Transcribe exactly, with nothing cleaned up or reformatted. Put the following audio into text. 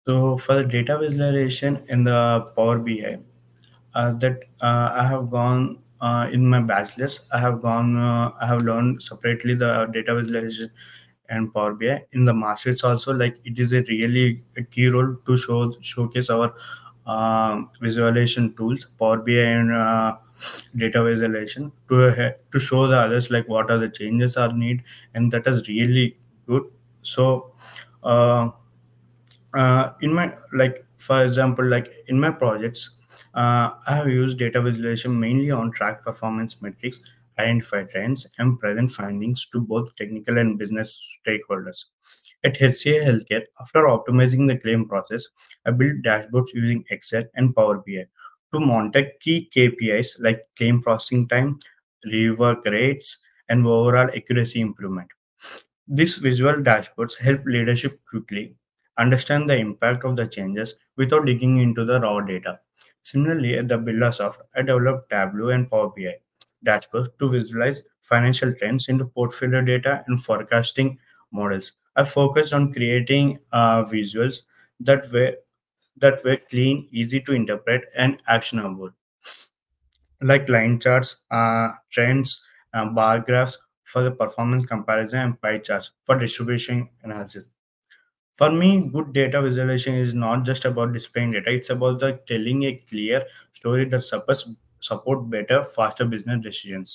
So for the data visualization in the Power B I, uh, that uh, I have gone uh, in my bachelor's. I have gone. Uh, I have learned separately the data visualization and Power B I. In the masters also, like it is a really a key role to show showcase our um, visualization tools, Power B I and uh, data visualization to uh, to show the others like what are the changes are need, and that is really good. So. Uh, uh, in my like for example like in my projects, uh, I have used data visualization mainly on track performance metrics, identify trends and present findings to both technical and business stakeholders. At HCA Healthcare, after optimizing the claim process, I built dashboards using Excel and Power BI to monitor key KPIs like claim processing time, rework rates and overall accuracy improvement. These visual dashboards help leadership quickly understand the impact of the changes without digging into the raw data. Similarly, at the Buildersoft, I developed Tableau and Power B I dashboards to visualize financial trends into portfolio data and forecasting models. I focused on creating uh, visuals that were that were clean, easy to interpret, and actionable, like line charts, uh, trends, uh, bar graphs for the performance comparison, and pie charts for distribution analysis. For me, good data visualization is not just about displaying data, it's about the telling a clear story that supports support better, faster business decisions.